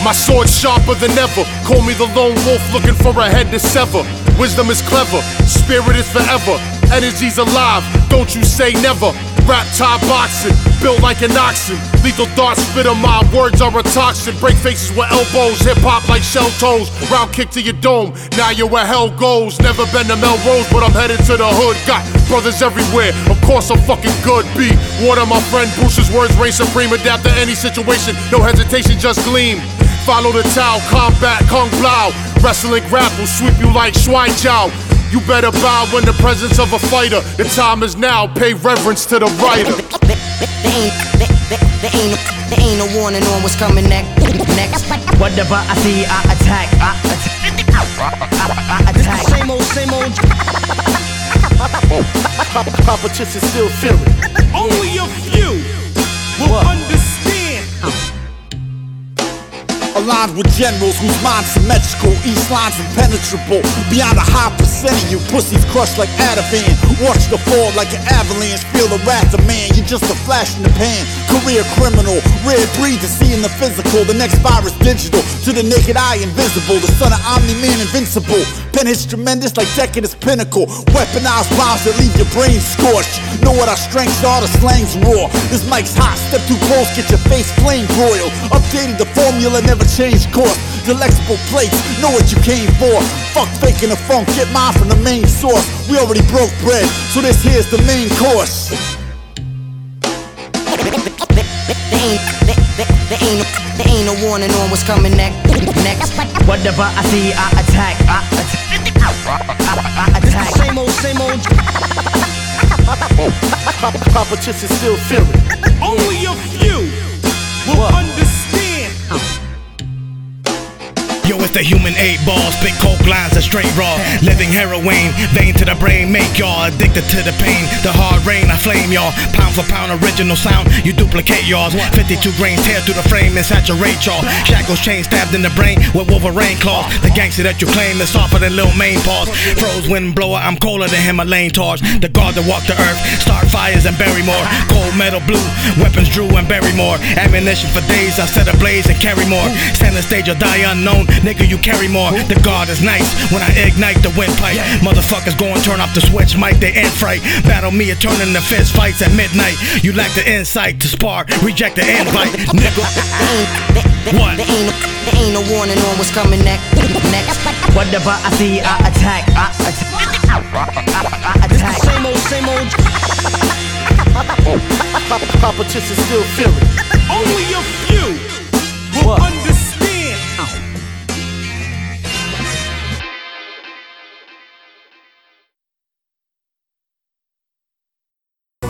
My sword sharper than ever. Call me the lone wolf looking for a head to sever. Wisdom is clever, spirit is forever. Energy's alive, don't you say never. Rap top boxing, built like an oxen. Lethal darts spit on my words are a toxin. Break faces with elbows, hip hop like shell toes. Round kick to your dome, now you're where hell goes. Never been to Melrose, but I'm headed to the hood. Got brothers everywhere, of course I'm fucking good. B, water my friend, Bruce's words reign supreme. Adapt to any situation, no hesitation, just gleam. Follow the Tao, combat, Kung Lao. Wrestling grapple, sweep you like Shuai Jiao. You better bow in the presence of a fighter. The time is now, pay reverence to the writer. There ain't no warning on what's coming next. Whatever I see, I attack. I attack. Same old. Competition still feeling. Only a few will understand. Aligned with generals whose minds symmetrical, each line's impenetrable. Beyond a high percent of you pussies crushed like Ativan. Watch the fall like an avalanche, feel the wrath of man. You're just a flash in the pan. Career criminal, rare breed to see in the physical. The next virus digital, to the naked eye invisible. The son of Omni-Man invincible. Pen hits tremendous like Decadence pinnacle. Weaponized rhymes that leave your brain scorched. Know what our strengths are, the slang's raw. This mic's hot, step too close, get your face flame broiled. Updated the formula, never change course. Delectable plates, know what you came for. Fuck faking the funk, get mine from the main source. We already broke bread, so this here's the main course. There ain't no warning on what's coming next. Whatever I see, I attack. I attack. Same old. Competition still feeling. Only a few will understand. Yo, it's the human 8 ball, spit coke lines are straight raw. Living heroin, vein to the brain, make y'all addicted to the pain. The hard rain, I flame y'all. Pound for pound, original sound, you duplicate y'all. 52 grains tear through the frame and saturate y'all. Shackles, chain stabbed in the brain with Wolverine claws. The gangster that you claim is softer than Lil Main paws. Froze wind blower, I'm colder than Himalayan torch. The guard that walk the earth, start fires and bury more. Cold metal blue, weapons drew and bury more. Ammunition for days, I set ablaze and carry more. Center stage or die unknown. Nigga, you carry more. The guard is nice when I ignite the windpipe. Motherfuckers go and turn off the switch, mic, they end fright. Battle me and turn into fist fights at midnight. You lack the insight to spar, reject the invite. Nigga, what? There ain't no warning on what's coming next. Whatever I see, I attack. I attack. Same old. Competition still feeling.